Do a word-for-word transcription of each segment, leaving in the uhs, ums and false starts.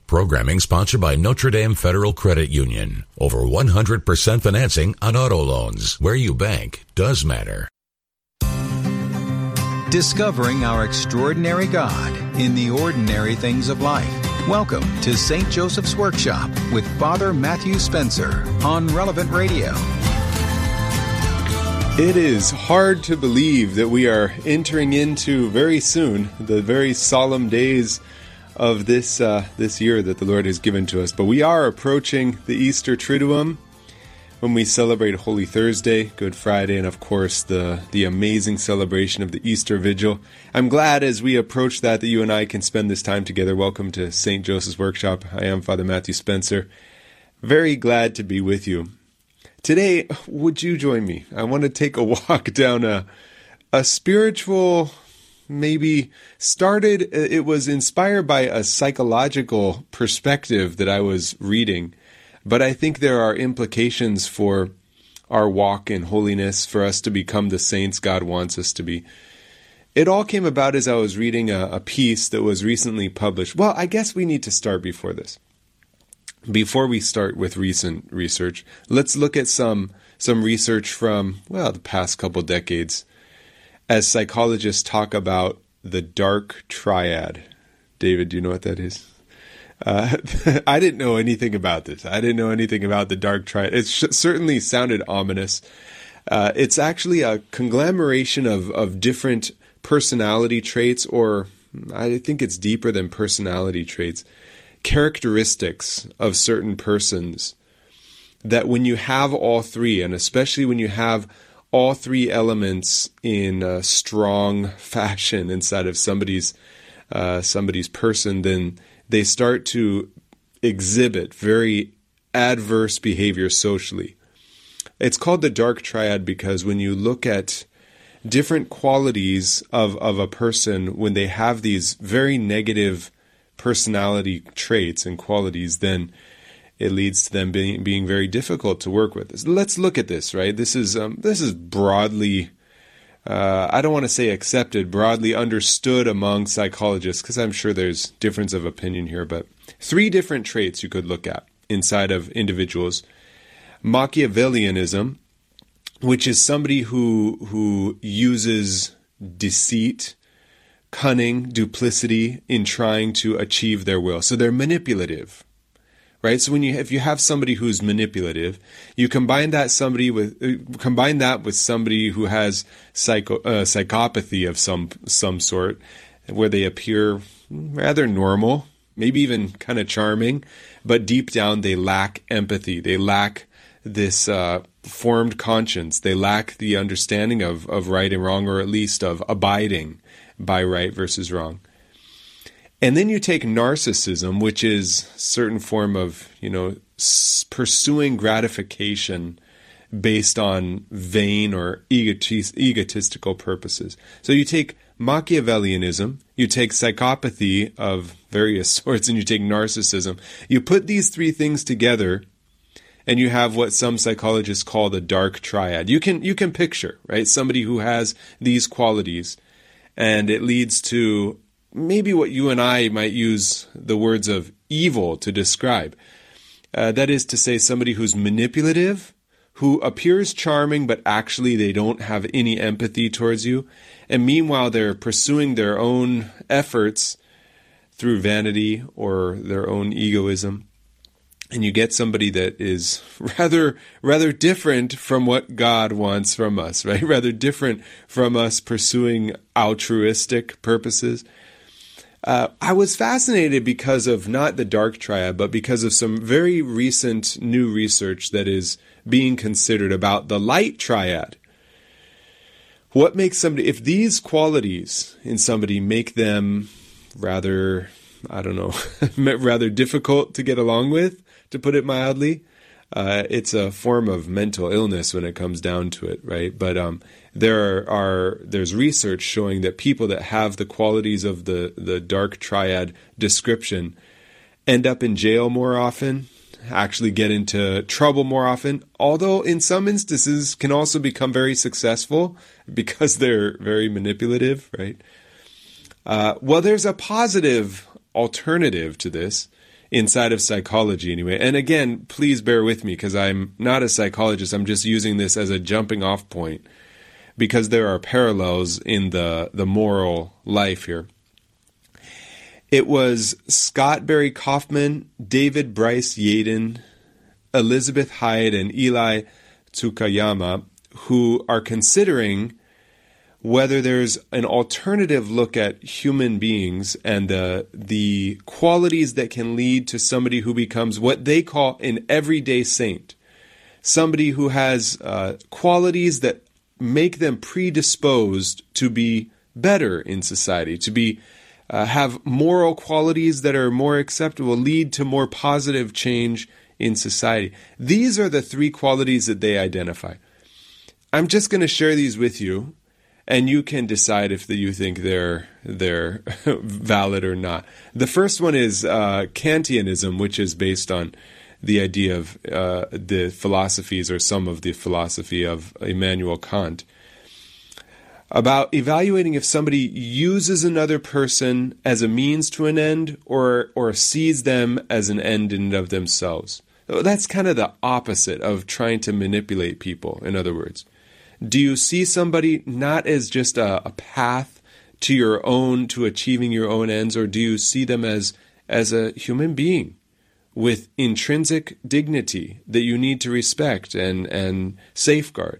Programming sponsored by Notre Dame Federal Credit Union. Over one hundred percent financing on auto loans. Where you bank does matter. Discovering our extraordinary God in the ordinary things of life. Welcome to Saint Joseph's Workshop with Father Matthew Spencer on Relevant Radio. It is hard to believe that we are entering into very soon the very solemn days of this uh, this year that the Lord has given to us. But we are approaching the Easter Triduum when we celebrate Holy Thursday, Good Friday, and of course the, the amazing celebration of the Easter Vigil. I'm glad as we approach that that you and I can spend this time together. Welcome to Saint Joseph's Workshop. I am Father Matthew Spencer. Very glad to be with you. Today, would you join me? I want to take a walk down a, a spiritual... maybe started, it was inspired by a psychological perspective that I was reading, but I think there are implications for our walk in holiness, for us to become the saints God wants us to be. It all came about as I was reading a, a piece that was recently published. Well, I guess we need to start before this. Before we start with recent research, let's look at some some research from, well, the past couple decades, as psychologists talk about the dark triad. David, do you know what that is? Uh, I didn't know anything about this. I didn't know anything about the dark triad. It sh- certainly sounded ominous. Uh, it's actually a conglomeration of, of different personality traits, or I think it's deeper than personality traits, characteristics of certain persons that when you have all three, and especially when you have all three elements in a strong fashion inside of somebody's uh, somebody's person, then they start to exhibit very adverse behavior socially. It's called the dark triad because when you look at different qualities of, of a person, when they have these very negative personality traits and qualities, then it leads to them being being very difficult to work with. Let's look at this, right? This is um, this is broadly, uh, I don't want to say accepted, broadly understood among psychologists, because I'm sure there's difference of opinion here, but three different traits you could look at inside of individuals. Machiavellianism, which is somebody who who uses deceit, cunning, duplicity in trying to achieve their will. So they're manipulative. Right, so when you if you have somebody who's manipulative, you combine that somebody with uh, combine that with somebody who has psycho uh, psychopathy of some some sort, where they appear rather normal, maybe even kind of charming, but deep down they lack empathy. They lack this uh, formed conscience. They lack the understanding of of right and wrong, or at least of abiding by right versus wrong. And then you take narcissism, which is a certain form of, you know, pursuing gratification based on vain or egotist- egotistical purposes. So you take Machiavellianism, you take psychopathy of various sorts, and you take narcissism. You put these three things together, and you have what some psychologists call the dark triad. You can you can picture, right, somebody who has these qualities, and it leads to maybe what you and I might use the words of evil to describe. Uh, that is to say, somebody who's manipulative, who appears charming, but actually they don't have any empathy towards you. And meanwhile, they're pursuing their own efforts through vanity or their own egoism. And you get somebody that is rather rather different from what God wants from us, right? Rather different from us pursuing altruistic purposes. Uh, I was fascinated because of not the dark triad, but because of some very recent new research that is being considered about the light triad. What makes somebody, if these qualities in somebody make them rather, I don't know, rather difficult to get along with, to put it mildly, uh, it's a form of mental illness when it comes down to it, right? But um, there are there's research showing that people that have the qualities of the, the dark triad description end up in jail more often, actually get into trouble more often, although in some instances can also become very successful because they're very manipulative, right? Uh, well, there's a positive alternative to this. inside of psychology anyway. And again, please bear with me because I'm not a psychologist. I'm just using this as a jumping off point because there are parallels in the, the moral life here. It was Scott Barry Kaufman, David Bryce Yaden, Elizabeth Hyde, and Eli Tsukayama who are considering whether there's an alternative look at human beings and uh, the qualities that can lead to somebody who becomes what they call an everyday saint. Somebody who has uh, qualities that make them predisposed to be better in society, to be uh, have moral qualities that are more acceptable, lead to more positive change in society. These are the three qualities that they identify. I'm just going to share these with you, and you can decide if the, you think they're they're valid or not. The first one is uh, Kantianism, which is based on the idea of uh, the philosophies or some of the philosophy of Immanuel Kant, about evaluating if somebody uses another person as a means to an end or or sees them as an end in and of themselves. That's kind of the opposite of trying to manipulate people, in other words. Do you see somebody not as just a, a path to your own, to achieving your own ends, or do you see them as, as a human being with intrinsic dignity that you need to respect and, and safeguard?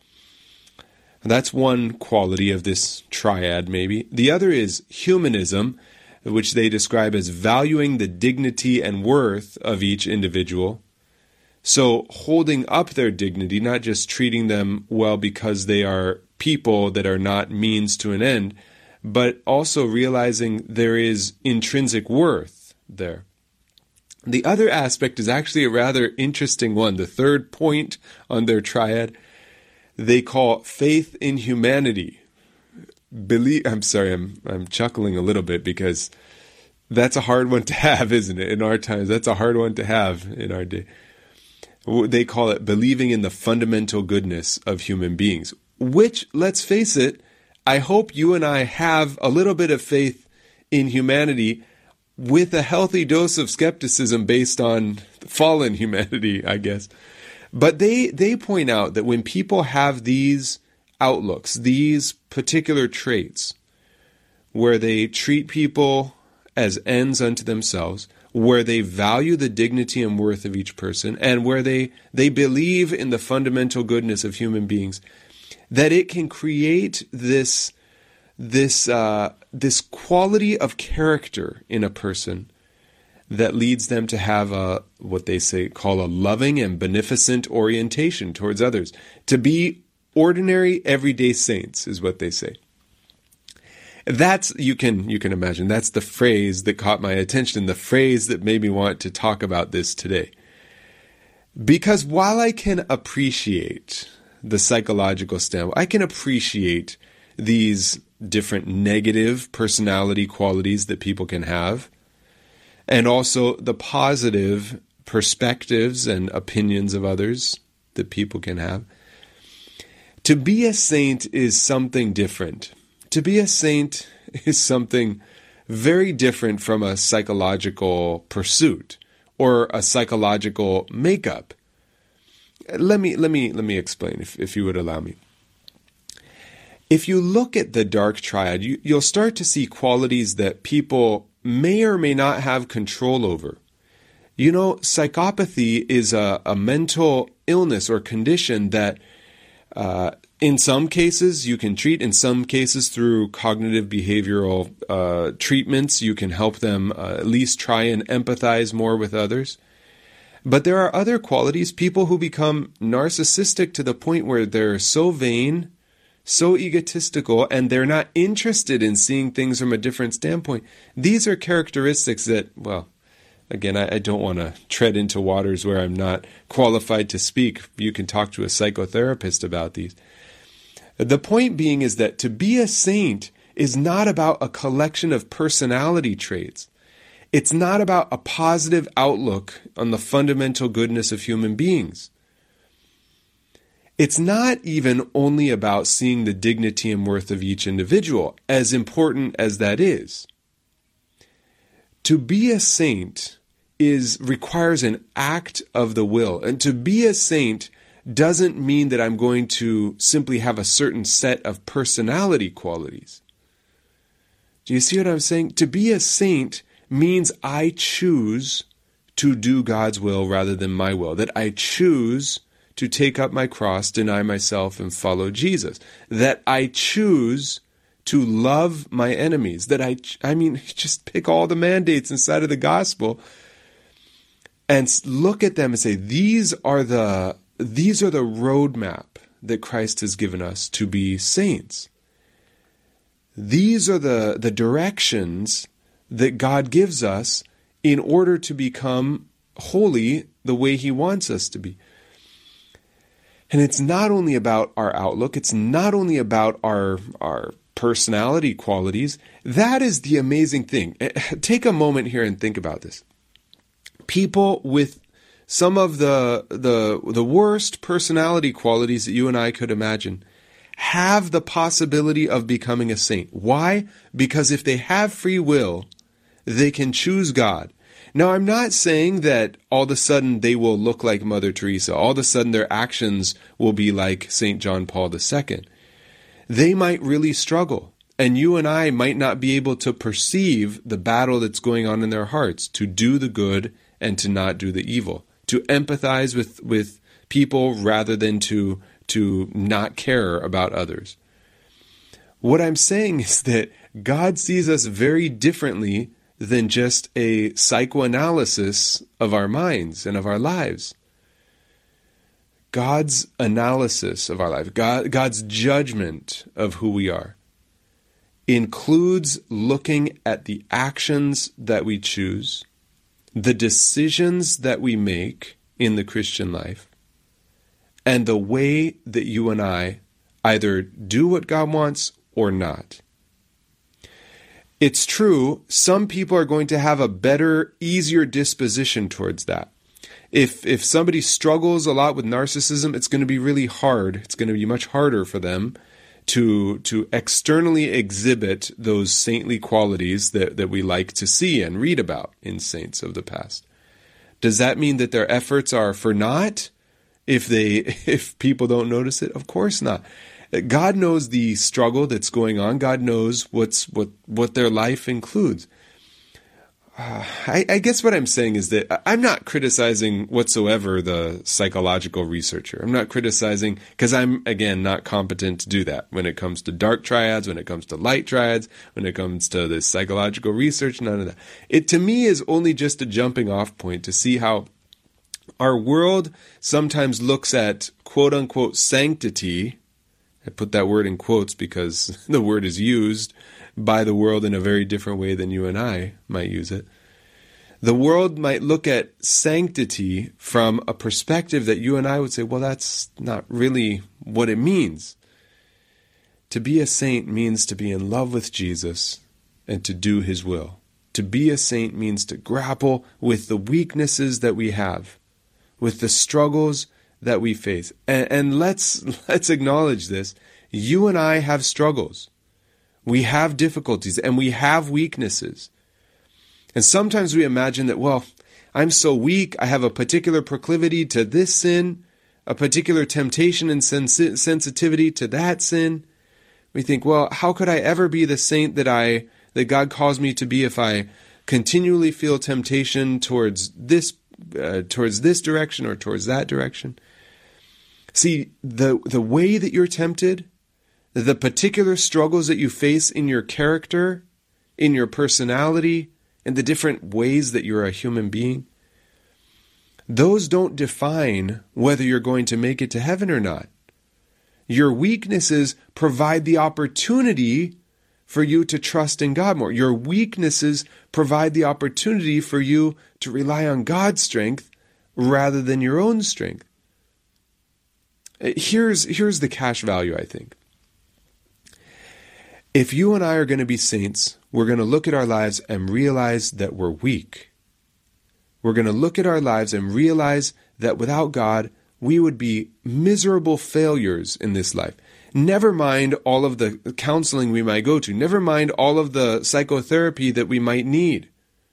That's one quality of this triad, maybe. The other is humanism, which they describe as valuing the dignity and worth of each individual. So holding up their dignity, not just treating them well because they are people that are not means to an end, but also realizing there is intrinsic worth there. The other aspect is actually a rather interesting one. The third point on their triad, they call faith in humanity. Believe, I'm sorry, I'm I'm chuckling a little bit because that's a hard one to have, isn't it? In our times, that's a hard one to have in our day. They call it believing in the fundamental goodness of human beings, which, let's face it, I hope you and I have a little bit of faith in humanity with a healthy dose of skepticism based on fallen humanity, I guess. But they, they point out that when people have these outlooks, these particular traits, where they treat people as ends unto themselves, where they value the dignity and worth of each person, and where they, they believe in the fundamental goodness of human beings, that it can create this, this, uh, this quality of character in a person that leads them to have a, what they say, call a loving and beneficent orientation towards others. To be ordinary, everyday saints is what they say. That's, you can you can imagine, that's the phrase that caught my attention, the phrase that made me want to talk about this today. Because while I can appreciate the psychological standpoint, I can appreciate these different negative personality qualities that people can have, and also the positive perspectives and opinions of others that people can have. To be a saint is something different. To be a saint is something very different from a psychological pursuit or a psychological makeup. Let me let me let me explain, if, if you would allow me. If you look at the dark triad, you, you'll start to see qualities that people may or may not have control over. You know, psychopathy is a, a mental illness or condition that uh, in some cases you can treat. In some cases, through cognitive behavioral uh, treatments, you can help them uh, at least try and empathize more with others. But there are other qualities, people who become narcissistic to the point where they're so vain, so egotistical, and they're not interested in seeing things from a different standpoint. These are characteristics that, well, again, I, I don't want to tread into waters where I'm not qualified to speak. You can talk to a psychotherapist about these. The point being is that to be a saint is not about a collection of personality traits. It's not about a positive outlook on the fundamental goodness of human beings. It's not even only about seeing the dignity and worth of each individual, as important as that is. To be a saint is requires an act of the will. And to be a saint doesn't mean that I'm going to simply have a certain set of personality qualities. Do you see what I'm saying? To be a saint means I choose to do God's will rather than my will. That I choose to take up my cross, deny myself, and follow Jesus. That I choose to love my enemies. That I, I mean, just pick all the mandates inside of the gospel and look at them and say, these are the these are the roadmap that Christ has given us to be saints. These are the, the directions that God gives us in order to become holy the way he wants us to be. And it's not only about our outlook, it's not only about our, our personality qualities. That is the amazing thing. Take a moment here and think about this. People with some of the, the, the worst personality qualities that you and I could imagine have the possibility of becoming a saint. Why? Because if they have free will, they can choose God. Now, I'm not saying that all of a sudden they will look like Mother Teresa. All of a sudden their actions will be like Saint John Paul the Second. They might really struggle. And you and I might not be able to perceive the battle that's going on in their hearts, to do the good and to not do the evil, to empathize with, with people rather than to, to not care about others. What I'm saying is that God sees us very differently than just a psychoanalysis of our minds and of our lives. God's analysis of our life, God, God's judgment of who we are, includes looking at the actions that we choose, the decisions that we make in the Christian life, and the way that you and I either do what God wants or not. It's true, some people are going to have a better, easier disposition towards that. If if somebody struggles a lot with narcissism, it's going to be really hard. It's going to be much harder for them to to externally exhibit those saintly qualities that, that we like to see and read about in saints of the past. Does that mean that their efforts are for naught if they if people don't notice it? Of course not. God knows the struggle that's going on. God knows what's what what their life includes. Uh, I, I guess what I'm saying is that I'm not criticizing whatsoever the psychological researcher. I'm not criticizing, because I'm, again, not competent to do that when it comes to dark triads, when it comes to light triads, when it comes to this psychological research, none of that. It, to me, is only just a jumping off point to see how our world sometimes looks at quote-unquote sanctity. I put that word in quotes because the word is used by the world in a very different way than you and I might use it. The world might look at sanctity from a perspective that you and I would say, well, that's not really what it means. To be a saint means to be in love with Jesus and to do his will. To be a saint means to grapple with the weaknesses that we have, with the struggles that we face. And, and let's let's acknowledge this. You and I have struggles. We have difficulties and we have weaknesses. And sometimes we imagine that, well, I'm so weak, I have a particular proclivity to this sin, a particular temptation and sens- sensitivity to that sin. We think, well, how could I ever be the saint that I that God calls me to be if I continually feel temptation towards this uh, towards this direction or towards that direction? See, the the way that you're tempted, the particular struggles that you face in your character, in your personality, and the different ways that you're a human being, those don't define whether you're going to make it to heaven or not. Your weaknesses provide the opportunity for you to trust in God more. Your weaknesses provide the opportunity for you to rely on God's strength rather than your own strength. Here's, here's the cash value, I think. If you and I are going to be saints, we're going to look at our lives and realize that we're weak. We're going to look at our lives and realize that without God, we would be miserable failures in this life. Never mind all of the counseling we might go to. Never mind all of the psychotherapy that we might need.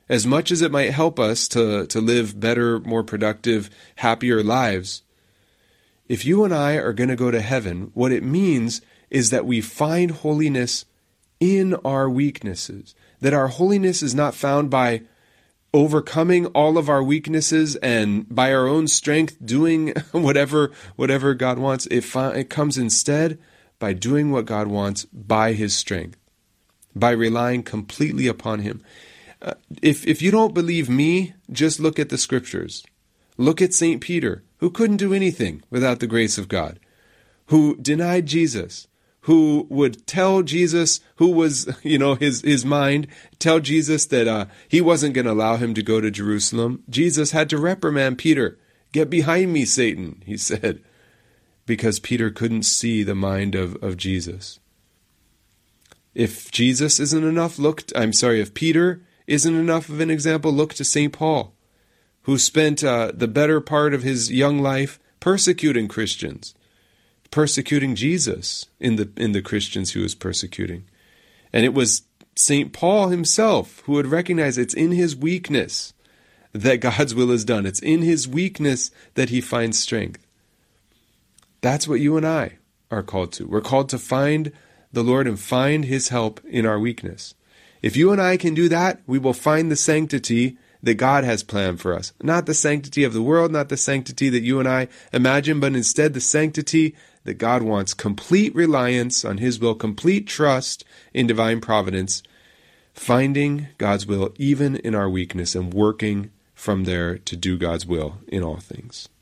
as much as it might help us to, to live better, more productive, happier lives, if you and I are going to go to heaven, what it means is that we find holiness in our weaknesses, that our holiness is not found by overcoming all of our weaknesses and by our own strength doing whatever whatever God wants. It, fi- it comes instead by doing what God wants by His strength, by relying completely upon Him. Uh, if if you don't believe me, just look at the Scriptures. Look at Saint Peter, who couldn't do anything without the grace of God, who denied Jesus, who would tell Jesus, who was, you know, his, his mind, tell Jesus that uh, he wasn't going to allow him to go to Jerusalem. Jesus had to reprimand Peter. "Get behind me, Satan," he said, because Peter couldn't see the mind of, of Jesus. If Jesus isn't enough, look, I'm sorry, if Peter isn't enough of an example, look to Saint Paul, who spent uh, the better part of his young life persecuting Christians, persecuting Jesus in the in the Christians he was persecuting. And it was Saint Paul himself who would recognize it's in his weakness that God's will is done. It's in his weakness that he finds strength. That's what you and I are called to. We're called to find the Lord and find His help in our weakness. If you and I can do that, we will find the sanctity that God has planned for us. Not the sanctity of the world, not the sanctity that you and I imagine, but instead the sanctity that God wants. Complete reliance on His will, complete trust in divine providence, finding God's will even in our weakness and working from there to do God's will in all things.